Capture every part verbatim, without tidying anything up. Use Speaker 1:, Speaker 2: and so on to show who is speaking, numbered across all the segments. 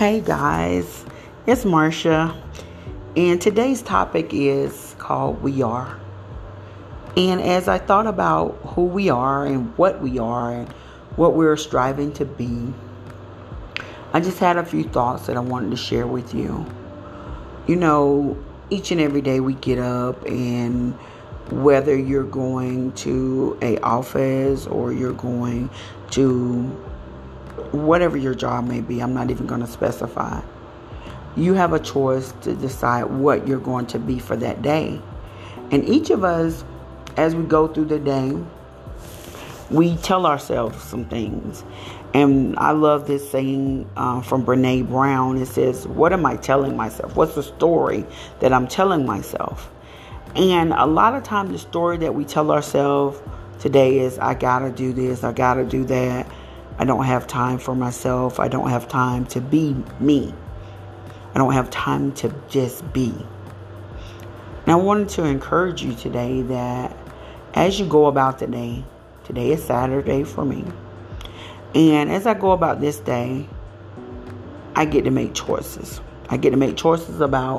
Speaker 1: Hey guys, it's Marsha, and today's topic is called We Are. And as I thought about who we are and what we are and what we're striving to be, I just had a few thoughts that I wanted to share with you. You know, each and every day we get up, and whether you're going to a office or you're going to whatever your job may be, I'm not even going to specify. You have a choice to decide what you're going to be for that day. And each of us, as we go through the day, we tell ourselves some things. And I love this saying uh, from Brene Brown. It says, what am I telling myself? What's the story that I'm telling myself? And a lot of times the story that we tell ourselves today is, I gotta do this, I gotta do that. I don't have time for myself. I don't have time to be me. I don't have time to just be. Now, I wanted to encourage you today that as you go about the day, today is Saturday for me. And as I go about this day, I get to make choices. I get to make choices about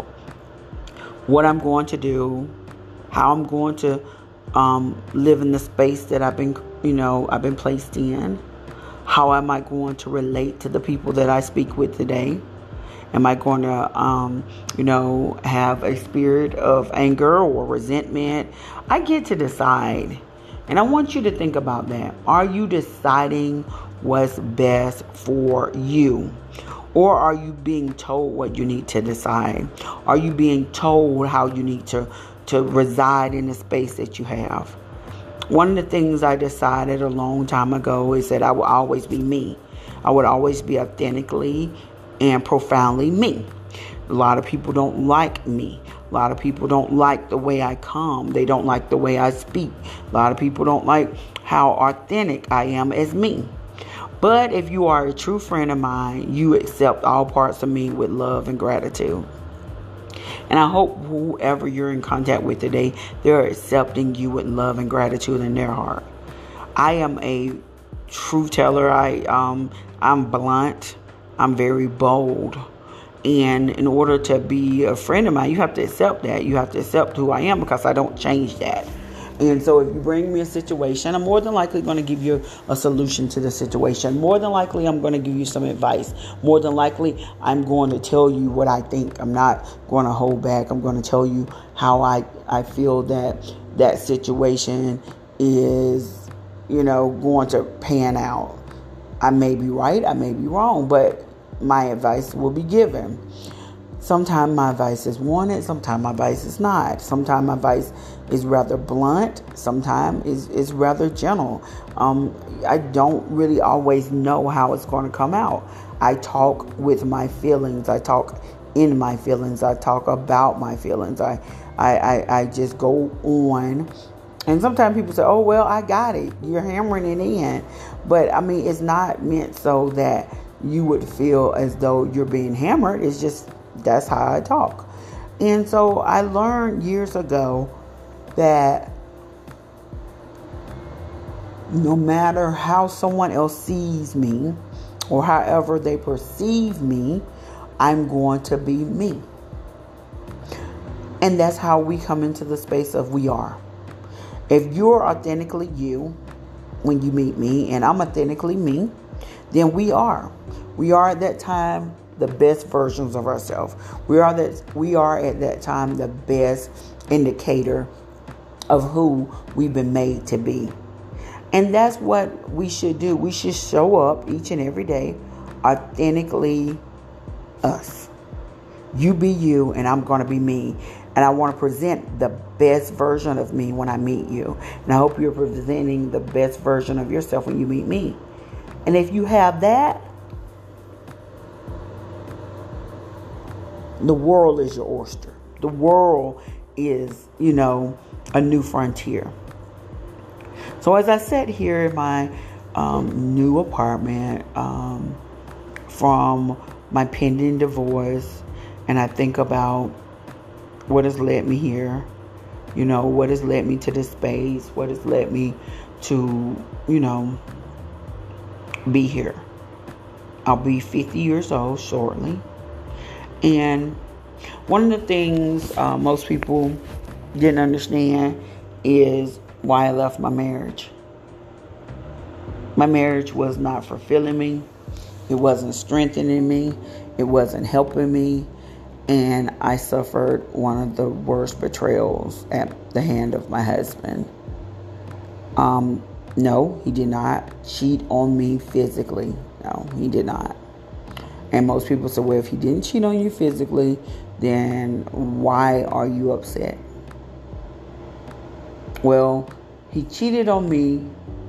Speaker 1: what I'm going to do, how I'm going to um, live in the space that I've been, you know, I've been placed in. How am I going to relate to the people that I speak with today? Am I going to, um, you know, have a spirit of anger or resentment? I get to decide. And I want you to think about that. Are you deciding what's best for you? Or are you being told what you need to decide? Are you being told how you need to, to reside in the space that you have? One of the things I decided a long time ago is that I would always be me. I would always be authentically and profoundly me. A lot of people don't like me. A lot of people don't like the way I come. They don't like the way I speak. A lot of people don't like how authentic I am as me. But if you are a true friend of mine, you accept all parts of me with love and gratitude. And I hope whoever you're in contact with today, they're accepting you with love and gratitude in their heart. I am a true teller. I, um, I'm blunt. I'm very bold. And in order to be a friend of mine, you have to accept that. You have to accept who I am, because I don't change that. And so if you bring me a situation, I'm more than likely going to give you a solution to the situation. More than likely, I'm going to give you some advice. More than likely, I'm going to tell you what I think. I'm not going to hold back. I'm going to tell you how I, I feel that that situation is, you know, going to pan out. I may be right. I may be wrong, but my advice will be given. Sometimes my advice is wanted. Sometimes my advice is not. Sometimes my advice is rather blunt. Sometimes is is rather gentle. Um, I don't really always know how it's going to come out. I talk with my feelings. I talk in my feelings. I talk about my feelings. I, I, I, I just go on. And sometimes people say, oh, well, I got it. You're hammering it in. But, I mean, it's not meant so that you would feel as though you're being hammered. It's just, that's how I talk. And so I learned years ago that no matter how someone else sees me or however they perceive me, I'm going to be me. And that's how we come into the space of we are. If you're authentically you when you meet me, and I'm authentically me, then we are. We are at that time the best versions of ourselves. We are that we are at that time the best indicator of who we've been made to be. And that's what we should do. We should show up each and every day authentically us. You be you, and I'm going to be me. And I want to present the best version of me when I meet you. And I hope you're presenting the best version of yourself when you meet me. And if you have that, the world is your oyster. The world is, you know, a new frontier. So as I sit here in my um, new apartment um, from my pending divorce, and I think about what has led me here, you know, what has led me to this space, what has led me to, you know, be here. I'll be fifty years old shortly. And one of the things uh, most people didn't understand is why I left my marriage. My marriage was not fulfilling me. It wasn't strengthening me. It wasn't helping me. And I suffered one of the worst betrayals at the hand of my husband. Um, no, he did not cheat on me physically. No, he did not. And most people say, well, if he didn't cheat on you physically, then why are you upset? Well, he cheated on me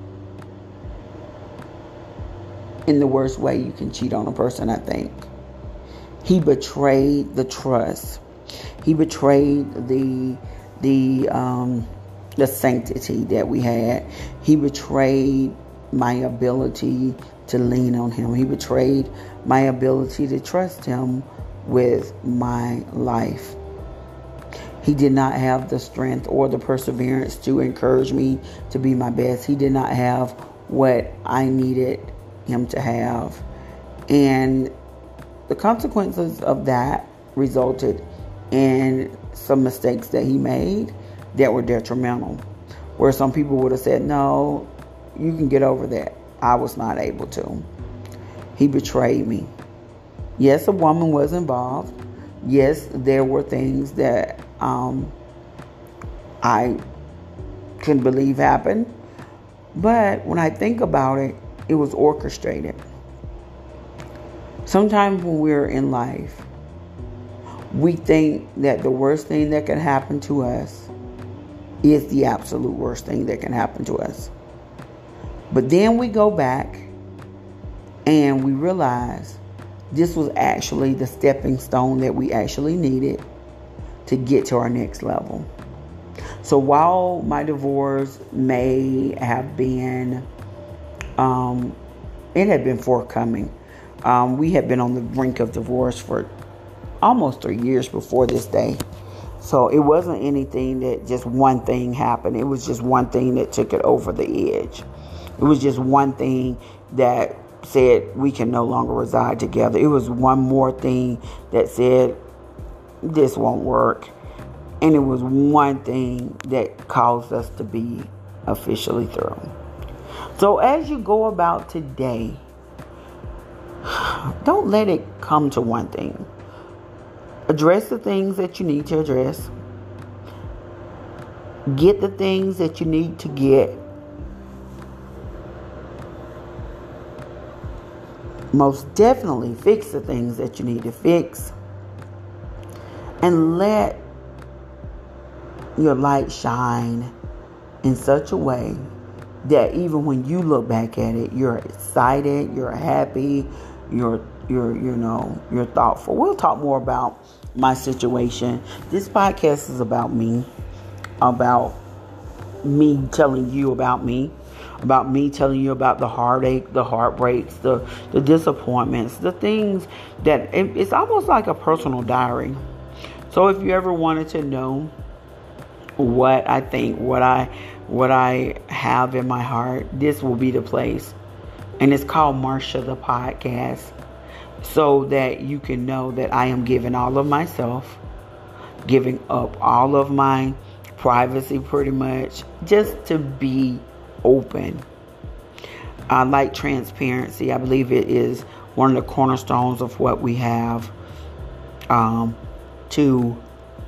Speaker 1: in the worst way you can cheat on a person, I think. He betrayed the trust. He betrayed the the um, the sanctity that we had. He betrayed my ability to lean on him. He betrayed my ability to trust him with my life. He did not have the strength or the perseverance to encourage me to be my best. He did not have what I needed him to have. And the consequences of that resulted in some mistakes that he made that were detrimental. Where some people would have said, no, you can get over that. I was not able to. He betrayed me. Yes, a woman was involved. Yes, there were things that um, I couldn't believe happened. But when I think about it, it was orchestrated. Sometimes when we're in life, we think that the worst thing that can happen to us is the absolute worst thing that can happen to us. But then we go back and we realize this was actually the stepping stone that we actually needed to get to our next level. So while my divorce may have been, um, it had been forthcoming. Um, we had been on the brink of divorce for almost three years before this day. So it wasn't anything that just one thing happened. It was just one thing that took it over the edge. It was just one thing that said we can no longer reside together. It was one more thing that said this won't work. And it was one thing that caused us to be officially through. So as you go about today, don't let it come to one thing. Address the things that you need to address. Get the things that you need to get. Most definitely fix the things that you need to fix. And let your light shine in such a way that even when you look back at it, you're excited, you're happy, you're you're you know, you're thoughtful. We'll talk more about my situation. This podcast is about me, about me telling you about me, about me telling you about the heartache, the heartbreaks, the the disappointments, the things that it, it's almost like a personal diary. So if you ever wanted to know what I think, what I what I have in my heart, this will be the place. And it's called Marsha the Podcast, so that you can know that I am giving all of myself, giving up all of my privacy pretty much, just to be open. I like transparency. I believe it is one of the cornerstones of what we have um, to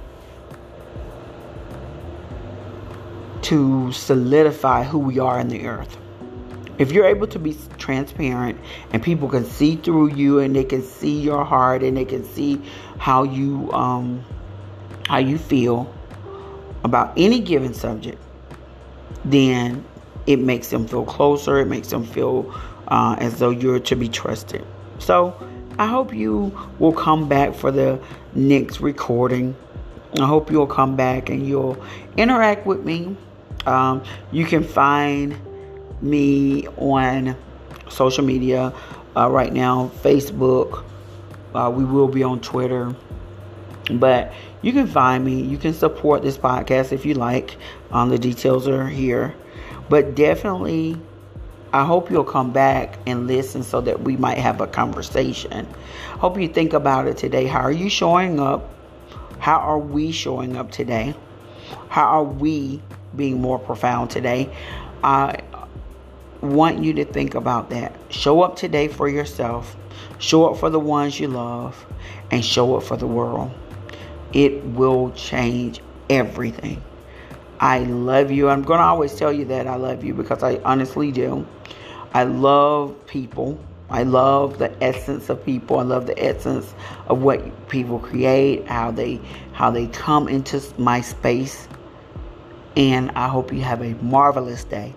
Speaker 1: to solidify who we are in the earth. If you're able to be transparent and people can see through you and they can see your heart and they can see how you um, how you feel about any given subject, then it makes them feel closer. It makes them feel uh, as though you're to be trusted. So I hope you will come back for the next recording. I hope you'll come back and you'll interact with me. Um, you can find me on social media uh, right now, Facebook. Uh, we will be on Twitter. But you can find me. You can support this podcast if you like. Um, the details are here. But definitely I hope you'll come back and listen so that we might have a conversation. Hope you think about it today. How are you showing up? How are we showing up today? How are we being more profound today? I want you to think about that. Show up today for yourself. Show up for the ones you love. And show up for the world. It will change everything. I love you. I'm going to always tell you that I love you because I honestly do. I love people. I love the essence of people. I love the essence of what people create, how they how they come into my space. And I hope you have a marvelous day.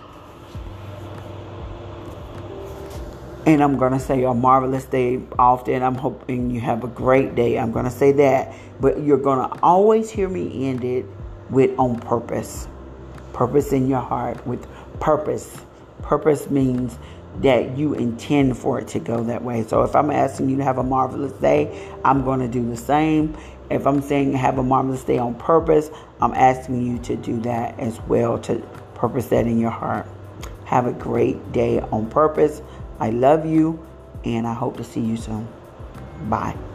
Speaker 1: And I'm going to say a marvelous day often. I'm hoping you have a great day. I'm going to say that. But you're going to always hear me end it with on purpose. Purpose in your heart with purpose. Purpose means that you intend for it to go that way. So if I'm asking you to have a marvelous day, I'm going to do the same. If I'm saying have a marvelous day on purpose, I'm asking you to do that as well, to purpose that in your heart. Have a great day on purpose. I love you, and I hope to see you soon. Bye.